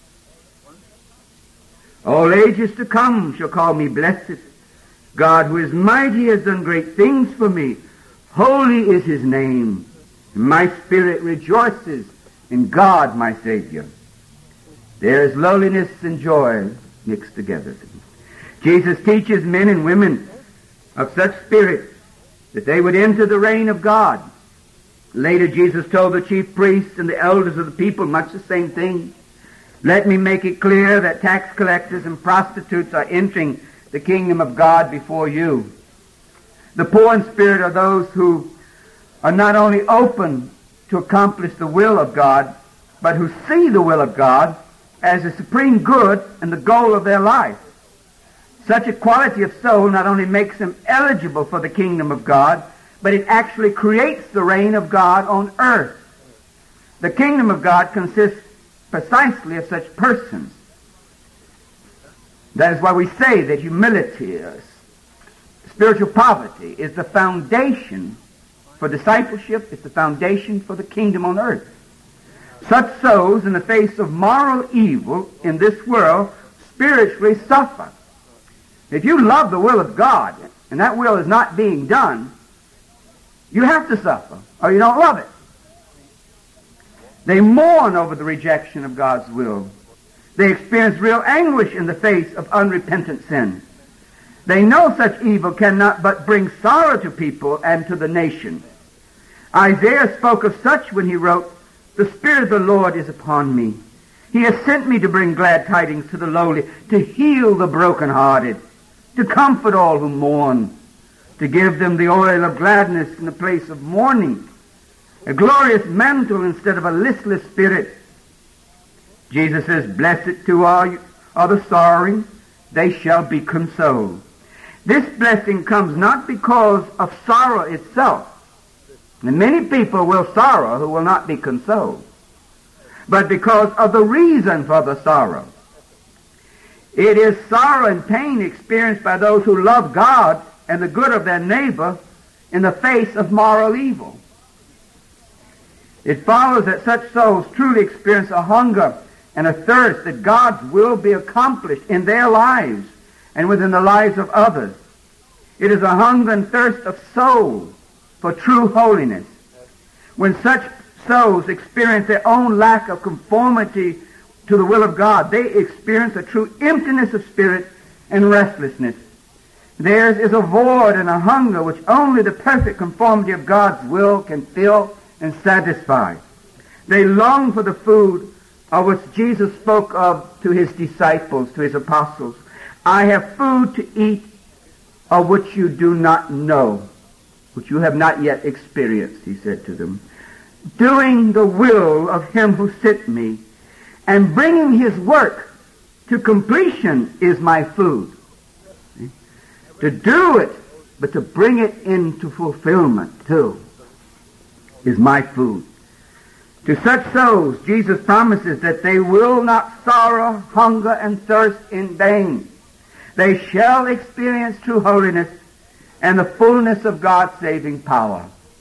All ages to come shall call me blessed. God who is mighty has done great things for me. Holy is his name. My spirit rejoices in God my Savior." There is lowliness and joy mixed together. Jesus teaches men and women of such spirit that they would enter the reign of God. Later, Jesus told the chief priests and the elders of the people much the same thing. Let me make it clear that tax collectors and prostitutes are entering the kingdom of God before you. The poor in spirit are those who are not only open to accomplish the will of God, but who see the will of God as the supreme good and the goal of their life. Such a quality of soul not only makes them eligible for the kingdom of God, but it actually creates the reign of God on earth. The kingdom of God consists precisely of such persons. That is why we say that humility, uh, spiritual poverty, is the foundation for discipleship. It's the foundation for the kingdom on earth. Such souls, in the face of moral evil in this world, spiritually suffer. If you love the will of God, and that will is not being done, you have to suffer, or you don't love it. They mourn over the rejection of God's will. They experience real anguish in the face of unrepentant sin. They know such evil cannot but bring sorrow to people and to the nation. Isaiah spoke of such when he wrote, "The Spirit of the Lord is upon me. He has sent me to bring glad tidings to the lowly, to heal the brokenhearted, to comfort all who mourn, to give them the oil of gladness in the place of mourning, a glorious mantle instead of a listless spirit." Jesus says, "Blessed too are, are the sorrowing, they shall be consoled." This blessing comes not because of sorrow itself, and many people will sorrow who will not be consoled, but because of the reason for the sorrow. It is sorrow and pain experienced by those who love God and the good of their neighbor in the face of moral evil. It follows that such souls truly experience a hunger and a thirst that God's will be accomplished in their lives and within the lives of others. It is a hunger and thirst of soul for true holiness. When such souls experience their own lack of conformity to the will of God, they experience a true emptiness of spirit and restlessness. Theirs is a void and a hunger which only the perfect conformity of God's will can fill and satisfy. They long for the food of which Jesus spoke of to his disciples, to his apostles. "I have food to eat of which you do not know, which you have not yet experienced," he said to them. "Doing the will of him who sent me and bringing his work to completion is my food." To do it, but to bring it into fulfillment too, is my food. To such souls, Jesus promises that they will not sorrow, hunger, and thirst in vain. They shall experience true holiness and the fullness of God's saving power.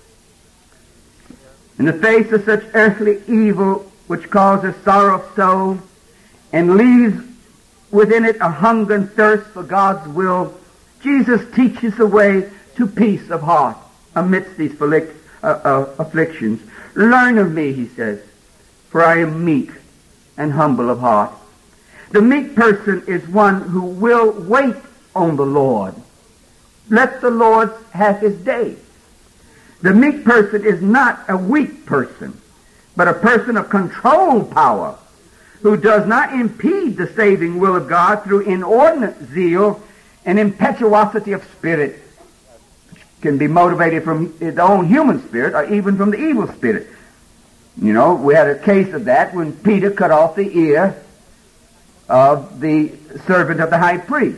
In the face of such earthly evil which causes sorrow of soul and leaves within it a hunger and thirst for God's will, Jesus teaches the way to peace of heart amidst these afflic- uh, uh, afflictions. "Learn of me," he says, "for I am meek and humble of heart." The meek person is one who will wait on the Lord. Let the Lord have his day. The meek person is not a weak person, but a person of control power who does not impede the saving will of God through inordinate zeal and impetuosity of spirit, which can be motivated from his own human spirit or even from the evil spirit. You know, we had a case of that when Peter cut off the ear of the servant of the high priest.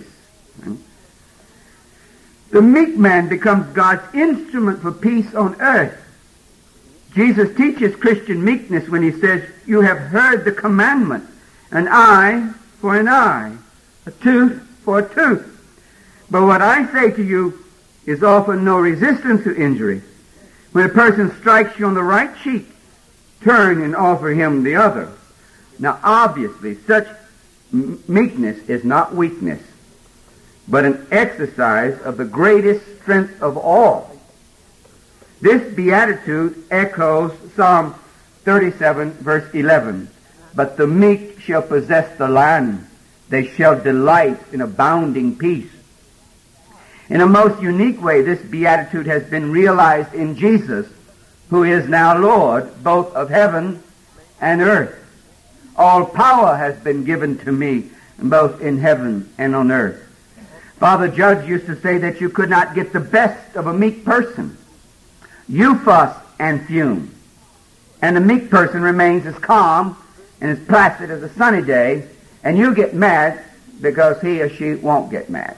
The meek man becomes God's instrument for peace on earth. Jesus teaches Christian meekness when he says, "You have heard the commandment, an eye for an eye, a tooth for a tooth. But what I say to you is offer no resistance to injury. When a person strikes you on the right cheek, turn and offer him the other." Now, obviously, such m- meekness is not weakness, but an exercise of the greatest strength of all. This beatitude echoes Psalm thirty-seven, verse eleven. "But the meek shall possess the land. They shall delight in abounding peace." In a most unique way, this beatitude has been realized in Jesus, who is now Lord, both of heaven and earth. "All power has been given to me, both in heaven and on earth." Father Judge used to say that you could not get the best of a meek person. You fuss and fume, and the meek person remains as calm and as placid as a sunny day, and you get mad because he or she won't get mad.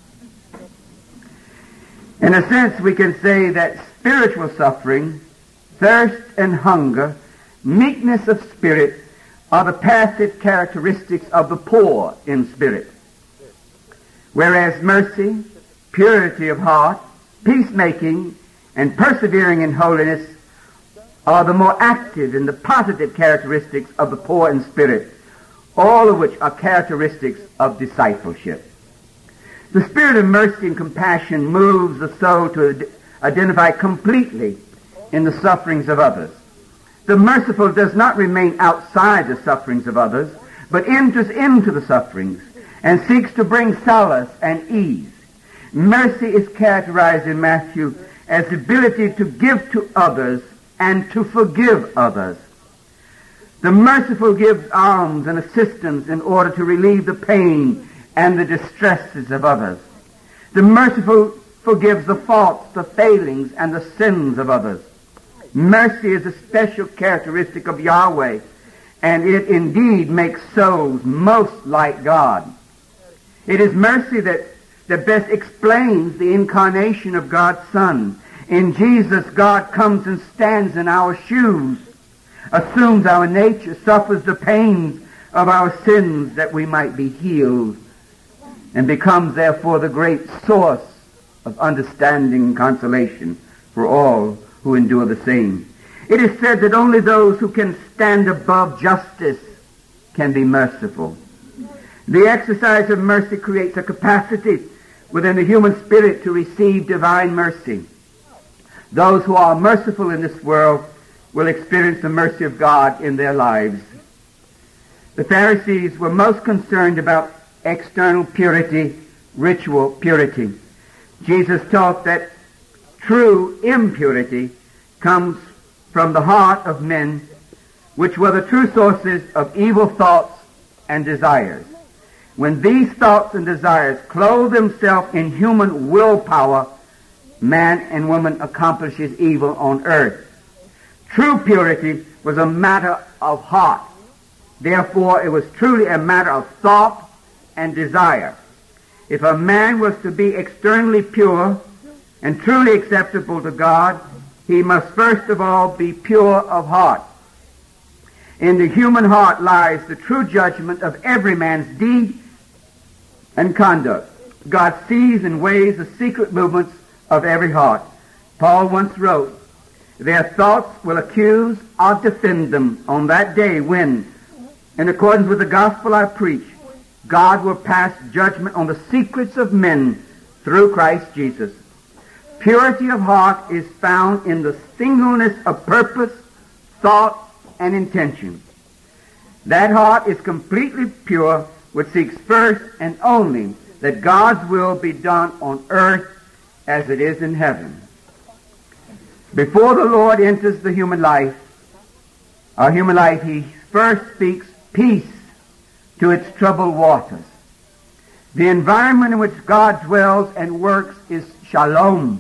In a sense, we can say that spiritual suffering, thirst and hunger, meekness of spirit are the passive characteristics of the poor in spirit, whereas mercy, purity of heart, peacemaking, and persevering in holiness are the more active and the positive characteristics of the poor in spirit, all of which are characteristics of discipleship. The spirit of mercy and compassion moves the soul to identify completely in the sufferings of others. The merciful does not remain outside the sufferings of others, but enters into the sufferings and seeks to bring solace and ease. Mercy is characterized in Matthew as the ability to give to others and to forgive others. The merciful gives alms and assistance in order to relieve the pain and the distresses of others. The merciful forgives the faults, the failings, and the sins of others. Mercy is a special characteristic of Yahweh, and it indeed makes souls most like God. It is mercy that, that best explains the incarnation of God's Son. In Jesus, God comes and stands in our shoes, assumes our nature, suffers the pains of our sins that we might be healed, and becomes therefore the great source of understanding and consolation for all who endure the same. It is said that only those who can stand above justice can be merciful. The exercise of mercy creates a capacity within the human spirit to receive divine mercy. Those who are merciful in this world will experience the mercy of God in their lives. The Pharisees were most concerned about external purity, ritual purity. Jesus taught that true impurity comes from the heart of men, which were the true sources of evil thoughts and desires. When these thoughts and desires clothe themselves in human willpower, man and woman accomplishes evil on earth. True purity was a matter of heart. Therefore, it was truly a matter of thought and desire. If a man was to be externally pure and truly acceptable to God, he must first of all be pure of heart. In the human heart lies the true judgment of every man's deed and conduct. God sees and weighs the secret movements of every heart. Paul once wrote, "Their thoughts will accuse or defend them on that day when, in accordance with the gospel I preach, God will pass judgment on the secrets of men through Christ Jesus." Purity of heart is found in the singleness of purpose, thought, and intention. That heart is completely pure, which seeks first and only that God's will be done on earth as it is in heaven. Before the Lord enters the human life, our human life, he first speaks peace to its troubled waters. The environment in which God dwells and works is shalom.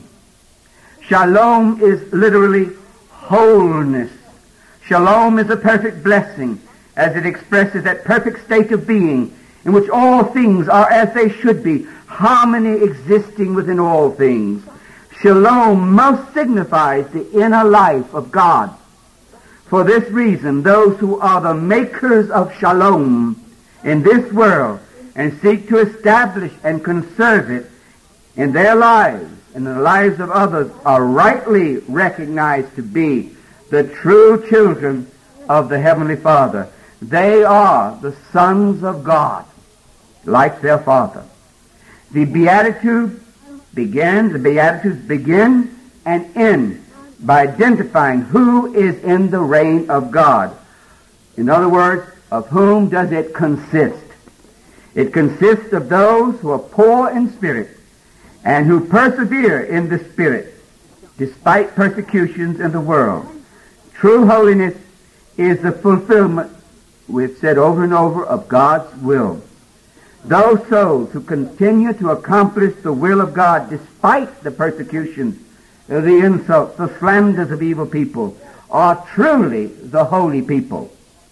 Shalom is literally wholeness. Shalom is a perfect blessing, as it expresses that perfect state of being in which all things are as they should be, harmony existing within all things. Shalom most signifies the inner life of God. For this reason, those who are the makers of shalom in this world and seek to establish and conserve it in their lives and in the lives of others are rightly recognized to be the true children of the Heavenly Father. They are the sons of God, like their Father. The Beatitude began, the Beatitudes begin and end by identifying who is in the reign of God. In other words, of whom does it consist? It consists of those who are poor in spirit and who persevere in the Spirit despite persecutions in the world. True holiness is the fulfillment, we've said over and over, of God's will. Those souls who continue to accomplish the will of God despite the persecutions, the insults, the slanders of evil people, are truly the holy people.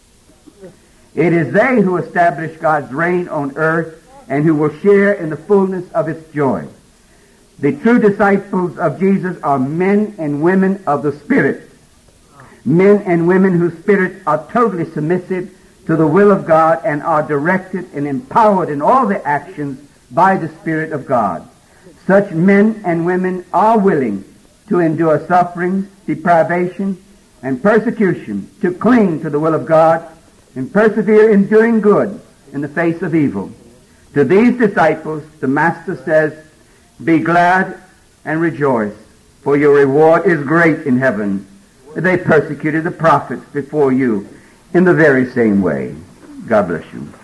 It is they who establish God's reign on earth and who will share in the fullness of its joy. The true disciples of Jesus are men and women of the Spirit, men and women whose spirits are totally submissive to the will of God and are directed and empowered in all their actions by the Spirit of God. Such men and women are willing to endure suffering, deprivation, and persecution, to cling to the will of God and persevere in doing good in the face of evil. To these disciples, the Master says, "Be glad and rejoice, for your reward is great in heaven. they persecuted the prophets before you in the very same way. God bless you.